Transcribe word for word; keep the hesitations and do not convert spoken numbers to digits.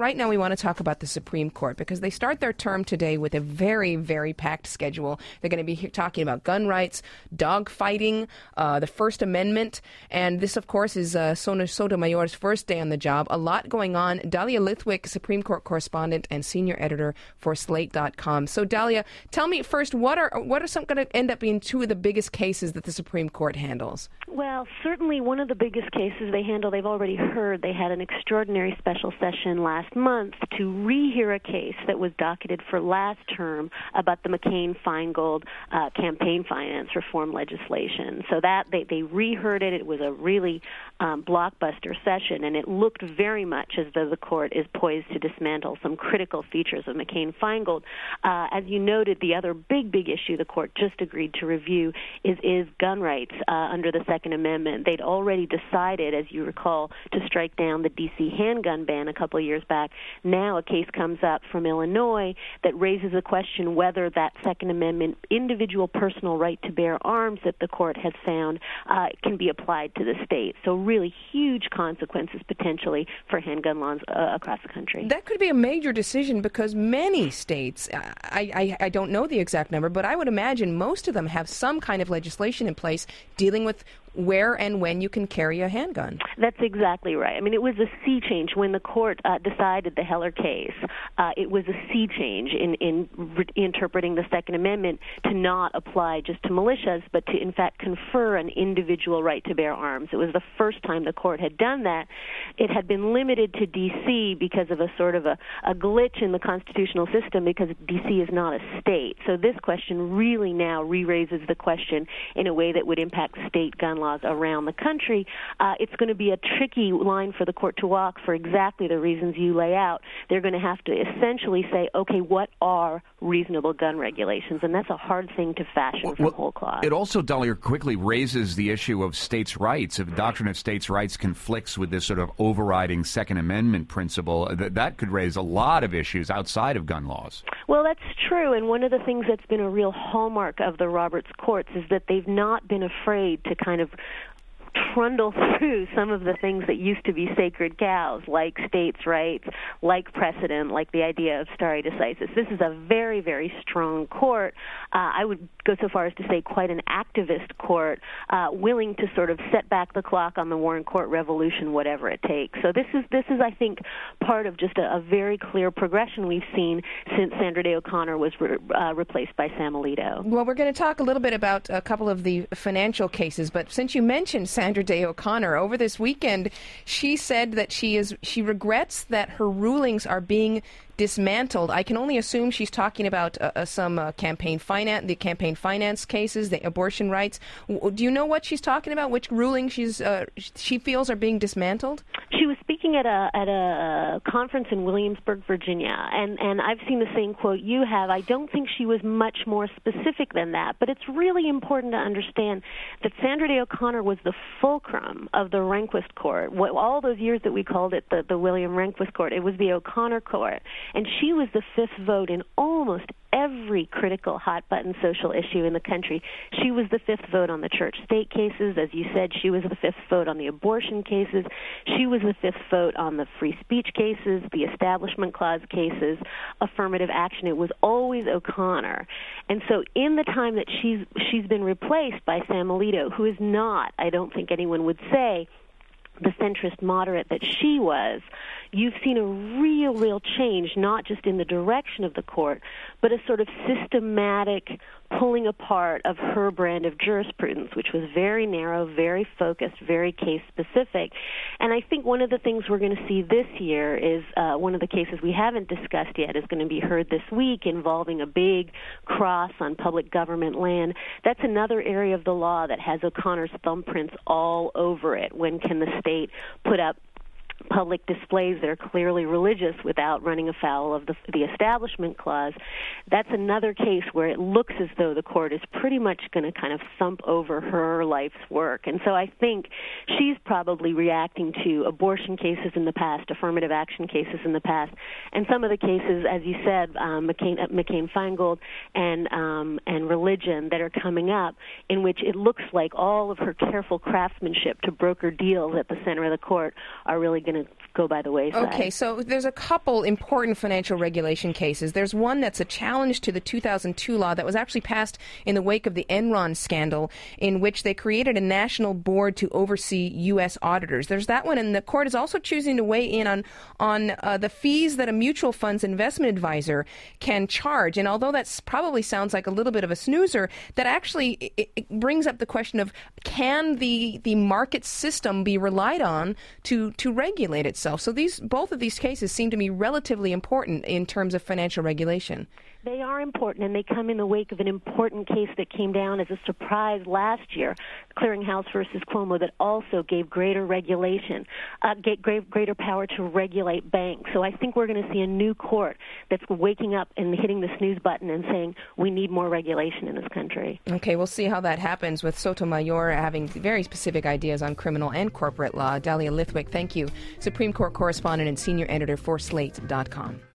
right now we want to talk about the Supreme Court because they start their term today with a very, very packed schedule. They're going to be talking about gun rights, dog fighting, uh, the First Amendment, and this, of course, is uh, Sonia Sotomayor's first day on the job. A lot going on. Dahlia Lithwick, Supreme Court correspondent and senior editor for Slate dot com. So, Dahlia, tell me first, what are what are some going to end up being two of the biggest cases that the Supreme Court handles? Well, certainly one of the biggest cases they handle, they've already heard. They had an extraordinary special session last month to rehear a case that was docketed for last term about the McCain-Feingold uh, campaign finance reform legislation. So that they, they reheard it. It was a really um, blockbuster session, and it looked very much as though the court is poised to dismantle some critical features of McCain-Feingold. Uh, as you noted, the other big, big issue the court just agreed to review is, is gun rights uh, under the Second Amendment. They'd already decided, as you recall, to strike down the D C handgun ban a couple of years back. Now a case comes up from Illinois that raises the question whether that Second Amendment individual personal right to bear arms that the court has found uh, can be applied to the state. So really huge consequences potentially for handgun laws uh, across the country. That could be a major decision because many states, I, I, I don't know the exact number, but I would imagine most of them have some kind of legislation in place dealing with where and when you can carry a handgun. That's exactly right. I mean, it was a sea change when the court uh, decided the Heller case. Uh, it was a sea change in, in re- interpreting the Second Amendment to not apply just to militias, but to, in fact, confer an individual right to bear arms. It was the first time the court had done that. It had been limited to D C because of a sort of a, a glitch in the constitutional system because D C is not a state. So this question really now re-raises the question in a way that would impact state gun laws around the country. Uh, it's going to be a tricky line for the court to walk for exactly the reasons you lay out. They're going to have to essentially say, okay, what are reasonable gun regulations? And that's a hard thing to fashion well, from whole cloth. It also, Dahlia, quickly raises the issue of states' rights. If the doctrine of states' rights conflicts with this sort of overriding Second Amendment principle, that, that could raise a lot of issues outside of gun laws. Well, that's true. And one of the things that's been a real hallmark of the Roberts courts is that they've not been afraid to kind of trundle through some of the things that used to be sacred cows, like states' rights, like precedent, like the idea of stare decisis. This is a very, very strong court. Uh, I would go so far as to say quite an activist court, uh, willing to sort of set back the clock on the Warren Court revolution, whatever it takes. So this is, this is I think, part of just a, a very clear progression we've seen since Sandra Day O'Connor was re- uh, replaced by Sam Alito. Well, we're going to talk a little bit about a couple of the financial cases, but since you mentioned Sandra Day O'Connor, over this weekend, she said that she is she regrets that her rulings are being dismantled. I can only assume she's talking about uh, uh, some uh, campaign finance, the campaign finance cases, the abortion rights. W- do you know what she's talking about? Which rulings she's uh, she feels are being dismantled? She was speaking at a at a conference in Williamsburg, Virginia, and and I've seen the same quote you have. I don't think she was much more specific than that, but it's really important to understand that Sandra Day O'Connor was the fulcrum of the Rehnquist Court. What, all those years that we called it the, the William Rehnquist Court, it was the O'Connor Court. And she was the fifth vote in almost every critical hot-button social issue in the country. She was the fifth vote on the church-state cases. As you said, she was the fifth vote on the abortion cases. She was the fifth vote on the free speech cases, the Establishment Clause cases, affirmative action. It was always O'Connor. And so in the time that she's she's been replaced by Sam Alito, who is not, I don't think anyone would say, the centrist moderate that she was, you've seen a real, real change, not just in the direction of the court, but a sort of systematic pulling apart of her brand of jurisprudence, which was very narrow, very focused, very case-specific. And I think one of the things we're going to see this year is uh, one of the cases we haven't discussed yet is going to be heard this week involving a big cross on public government land. That's another area of the law that has O'Connor's thumbprints all over it. When can the state put up public displays that are clearly religious without running afoul of the, the Establishment Clause? That's another case where it looks as though the court is pretty much going to kind of thump over her life's work. And so I think she's probably reacting to abortion cases in the past, affirmative action cases in the past, and some of the cases, as you said, um, McCain, uh, McCain-Feingold and, um, and religion that are coming up, in which it looks like all of her careful craftsmanship to broker deals at the center of the court are really going going to go by the wayside. Okay, so there's a couple important financial regulation cases. There's one that's a challenge to the two thousand two law that was actually passed in the wake of the Enron scandal, in which they created a national board to oversee U S auditors. There's that one, and the court is also choosing to weigh in on on uh, the fees that a mutual fund's investment advisor can charge. And although that probably sounds like a little bit of a snoozer, that actually it, it brings up the question of, can the the market system be relied on to to regulate itself? So these both of these cases seem to me relatively important in terms of financial regulation. They are important, and they come in the wake of an important case that came down as a surprise last year, Clearinghouse versus Cuomo, that also gave greater regulation, uh, gave greater power to regulate banks. So I think we're going to see a new court that's waking up and hitting the snooze button and saying we need more regulation in this country. Okay, we'll see how that happens with Sotomayor having very specific ideas on criminal and corporate law. Dahlia Lithwick, thank you. Supreme Court correspondent and senior editor for Slate dot com.